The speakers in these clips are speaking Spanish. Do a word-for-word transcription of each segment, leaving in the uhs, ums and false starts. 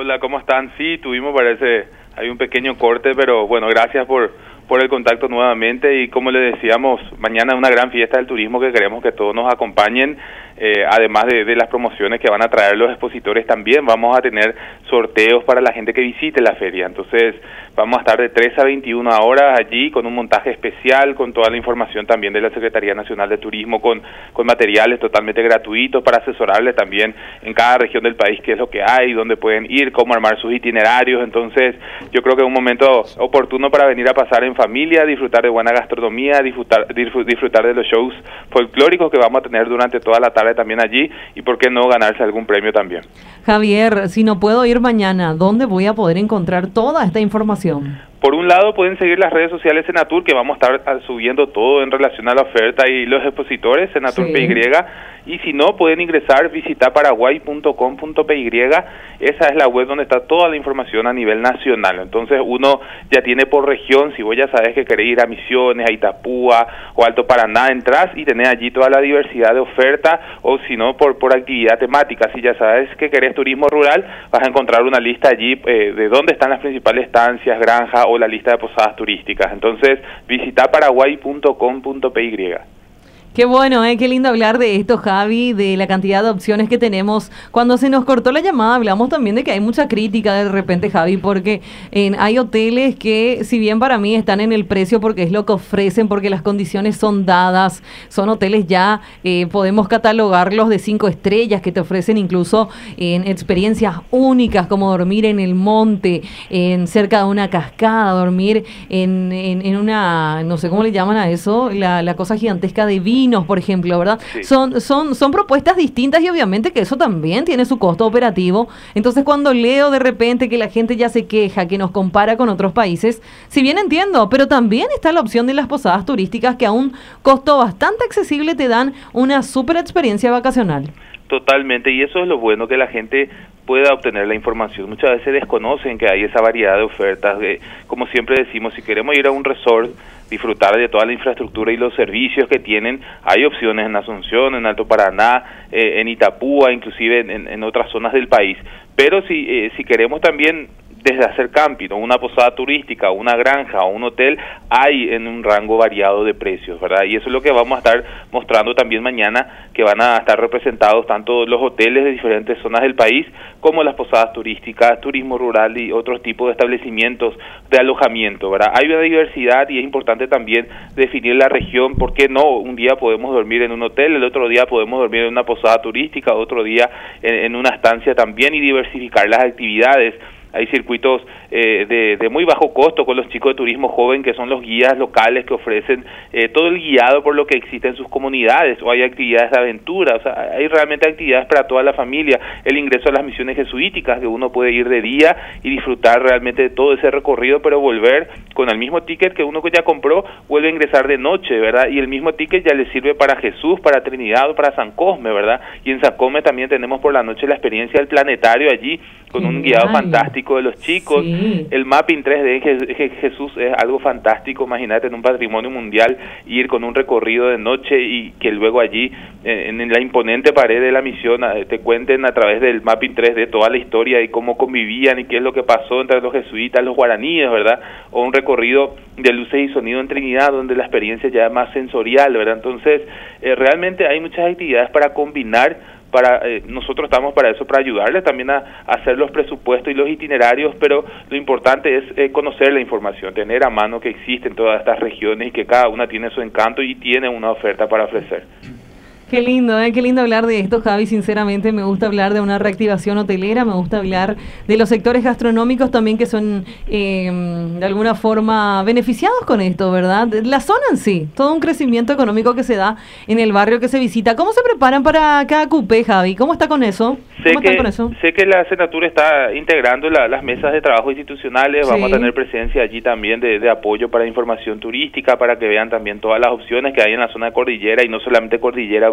Hola, ¿cómo están? Sí, tuvimos, parece, hay un pequeño corte, pero bueno, gracias por, por el contacto nuevamente y como le decíamos, mañana es una gran fiesta del turismo que queremos que todos nos acompañen, eh, además de, de las promociones que van a traer los expositores también, vamos a tener sorteos para la gente que visite la feria, entonces vamos a estar de tres a veintiuna horas allí con un montaje especial, con toda la información también de la Secretaría Nacional de Turismo, con, con materiales totalmente gratuitos para asesorarles también en cada región del país qué es lo que hay, dónde pueden ir, cómo armar sus itinerarios, entonces yo creo que es un momento oportuno para venir a pasar en familia, disfrutar de buena gastronomía, disfrutar, disfrutar de los shows folclóricos que vamos a tener durante toda la tarde también allí y por qué no ganarse algún premio también. Javier, si no puedo ir mañana, ¿dónde voy a poder encontrar toda esta información? Por un lado pueden seguir las redes sociales Senatur, que vamos a estar subiendo todo en relación a la oferta y los expositores, Senatur sí. P Y, y si no pueden ingresar, visitar paraguay punto com punto p y, esa es la web donde está toda la información a nivel nacional, entonces uno ya tiene por región, si vos ya sabes que querés ir a Misiones, a Itapúa o Alto Paraná, entras y tenés allí toda la diversidad de oferta, o si no por, por actividad temática, si ya sabes que querés turismo rural, vas a encontrar una lista allí eh, de dónde están las principales estancias, granjas o la lista de posadas turísticas. Entonces, visita paraguay punto com punto p y. Qué bueno, ¿eh? Qué lindo hablar de esto, Javi, de la cantidad de opciones que tenemos. Cuando se nos cortó la llamada, hablamos también de que hay mucha crítica de repente, Javi, porque eh, hay hoteles que, si bien para mí están en el precio porque es lo que ofrecen, porque las condiciones son dadas, son hoteles ya, eh, podemos catalogarlos de cinco estrellas, que te ofrecen incluso en eh, experiencias únicas, como dormir en el monte, en cerca de una cascada, dormir en, en, en una, no sé cómo le llaman a eso, la, la cosa gigantesca de vino, por ejemplo, ¿verdad? Sí. Son, son, son propuestas distintas y obviamente que eso también tiene su costo operativo. Entonces, cuando leo de repente que la gente ya se queja, que nos compara con otros países, si bien entiendo, pero también está la opción de las posadas turísticas que a un costo bastante accesible te dan una súper experiencia vacacional. Totalmente, y eso es lo bueno, que la gente pueda obtener la información. Muchas veces desconocen que hay esa variedad de ofertas. De, como siempre decimos, si queremos ir a un resort, disfrutar de toda la infraestructura y los servicios que tienen, hay opciones en Asunción, en Alto Paraná, eh, en Itapúa, inclusive en, en otras zonas del país. Pero si, eh, si queremos también desde hacer camping, o una posada turística, una granja o un hotel, hay en un rango variado de precios, ¿verdad? Y eso es lo que vamos a estar mostrando también mañana, que van a estar representados tanto los hoteles de diferentes zonas del país, como las posadas turísticas, turismo rural y otros tipos de establecimientos de alojamiento, ¿verdad? Hay una diversidad y es importante también definir la región, porque no, un día podemos dormir en un hotel, el otro día podemos dormir en una posada turística, otro día en, en una estancia también, y diversificar las actividades. Hay circuitos eh, de, de muy bajo costo con los chicos de turismo joven, que son los guías locales que ofrecen eh, todo el guiado por lo que existe en sus comunidades, o hay actividades de aventura, o sea, hay realmente actividades para toda la familia, el ingreso a las misiones jesuíticas, que uno puede ir de día y disfrutar realmente de todo ese recorrido, pero volver con el mismo ticket que uno que ya compró, vuelve a ingresar de noche, ¿verdad? Y el mismo ticket ya le sirve para Jesús, para Trinidad o para San Cosme, ¿verdad? Y en San Cosme también tenemos por la noche la experiencia del planetario allí, con un guiado fantástico de los chicos, sí. El mapping tres D de Jesús es algo fantástico, imagínate en un patrimonio mundial, ir con un recorrido de noche y que luego allí en, en la imponente pared de la misión te cuenten a través del mapping tres D toda la historia y cómo convivían y qué es lo que pasó entre los jesuitas, los guaraníes, ¿verdad? O un recorrido de luces y sonido en Trinidad, donde la experiencia ya es más sensorial, ¿verdad? Entonces, eh, realmente hay muchas actividades para combinar. Para eh, nosotros estamos para eso, para ayudarles también a, a hacer los presupuestos y los itinerarios, pero lo importante es eh, conocer la información, tener a mano que existen todas estas regiones y que cada una tiene su encanto y tiene una oferta para ofrecer. Qué lindo, ¿eh? Qué lindo hablar de esto, Javi. Sinceramente me gusta hablar de una reactivación hotelera, me gusta hablar de los sectores gastronómicos también que son eh, de alguna forma beneficiados con esto, ¿verdad? La zona en sí, todo un crecimiento económico que se da en el barrio que se visita. ¿Cómo se preparan para cada cupé, Javi? ¿Cómo está con eso? Sé ¿Cómo que, están con eso? Sé que la Senatur está integrando la, las mesas de trabajo institucionales, sí. Vamos a tener presencia allí también de, de apoyo para información turística, para que vean también todas las opciones que hay en la zona de cordillera, y no solamente cordillera,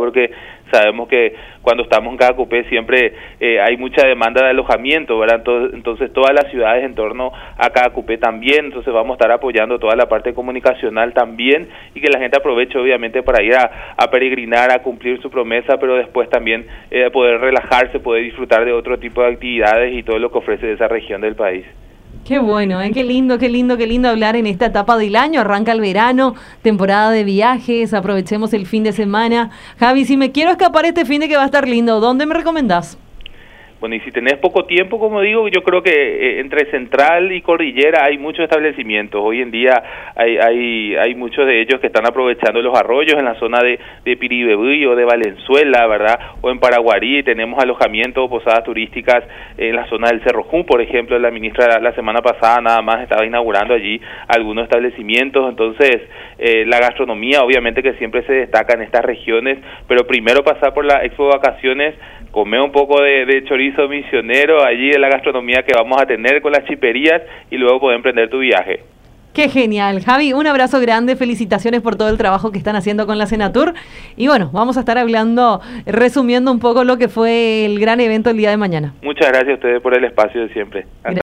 porque sabemos que cuando estamos en Caacupé siempre eh, hay mucha demanda de alojamiento, ¿verdad? Entonces, entonces todas las ciudades en torno a Caacupé también, entonces vamos a estar apoyando toda la parte comunicacional también, y que la gente aproveche obviamente para ir a, a peregrinar, a cumplir su promesa, pero después también eh, poder relajarse, poder disfrutar de otro tipo de actividades y todo lo que ofrece esa región del país. Qué bueno, ¿eh? Qué lindo, qué lindo, qué lindo hablar en esta etapa del año. Arranca el verano, temporada de viajes, aprovechemos el fin de semana. Javi, si me quiero escapar este fin de que va a estar lindo, ¿dónde me recomendás? Bueno, y si tenés poco tiempo, como digo, yo creo que eh, entre Central y Cordillera hay muchos establecimientos. Hoy en día hay hay hay muchos de ellos que están aprovechando los arroyos en la zona de, de Piribebú o de Valenzuela, ¿verdad? O en Paraguarí tenemos alojamientos o posadas turísticas en la zona del Cerro Jún, por ejemplo. La ministra la, la semana pasada nada más estaba inaugurando allí algunos establecimientos. Entonces, eh, la gastronomía obviamente que siempre se destaca en estas regiones, pero primero pasar por la Expo Vacaciones, comer un poco de, de chorizo misionero allí de la gastronomía que vamos a tener con las chiperías y luego poder emprender tu viaje. Qué genial. Javi, un abrazo grande, felicitaciones por todo el trabajo que están haciendo con la Senatur. Y bueno, vamos a estar hablando, resumiendo un poco lo que fue el gran evento el día de mañana. Muchas gracias a ustedes por el espacio de siempre. Hasta